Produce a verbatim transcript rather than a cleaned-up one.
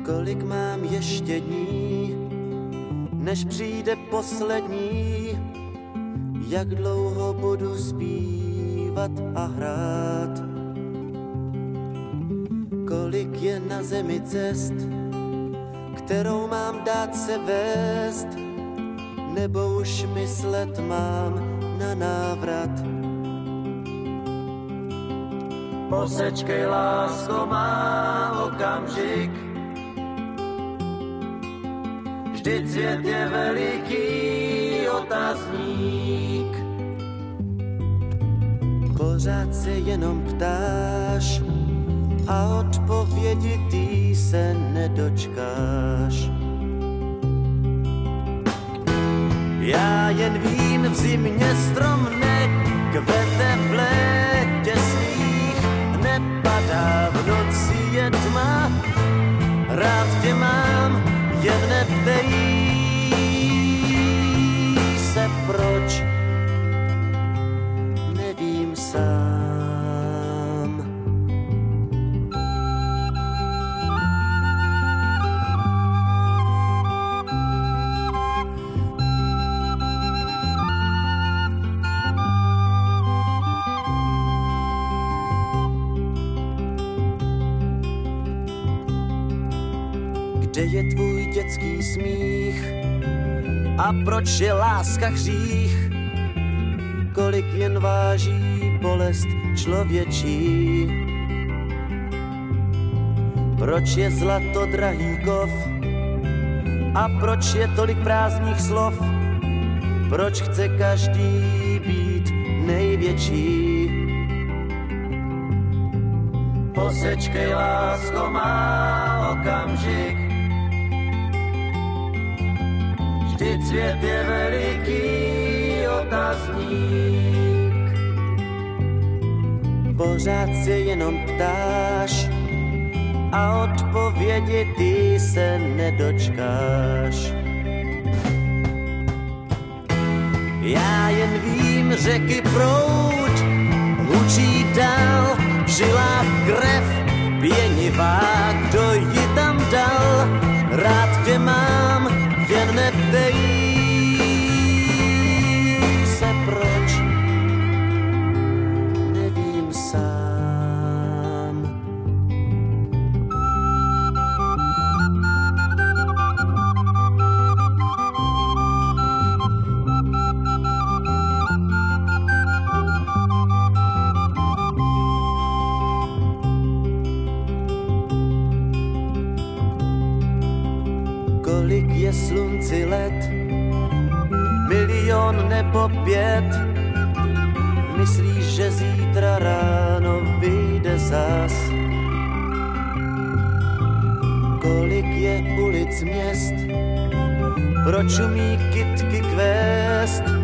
Kolik mám ještě dní, než přijde poslední, jak dlouho budu zpívat a hrát. Kolik je na zemi cest, kterou mám dát se vést, nebo už myslet mám na návrat. Posečkej, lásko, má okamžik, vždyť svět je veliký otazník. Pořád se jenom ptáš a odpovědi ty se nedočkáš. Já jen vím, v zimě strom nekvete, v létě sníh nepadá, v noci je tma, rád tě mám, jen neptej se proč, nevím sám. Kde je tvůj dětský smích a proč je láska hřích? Kolik jen váží bolest člověčí? Proč je zlato drahý kov a proč je tolik prázdných slov? Proč chce každý být největší? Posečkej, lásko, má okamžik, vždyť svět je veliký otazník. Pořád se jenom ptáš a odpovědi ty se nedočkáš. Já jen vím, řeky proud hučí dál, v žilách krev pěnivá, kdo ji tam dal, rád tě mám, jen neptej se proč, nevím sám. Kolik je slunci let, milion nebo pět, myslíš, že zítra ráno vyjde zas? Kolik je ulic měst, proč umí kytky kvést,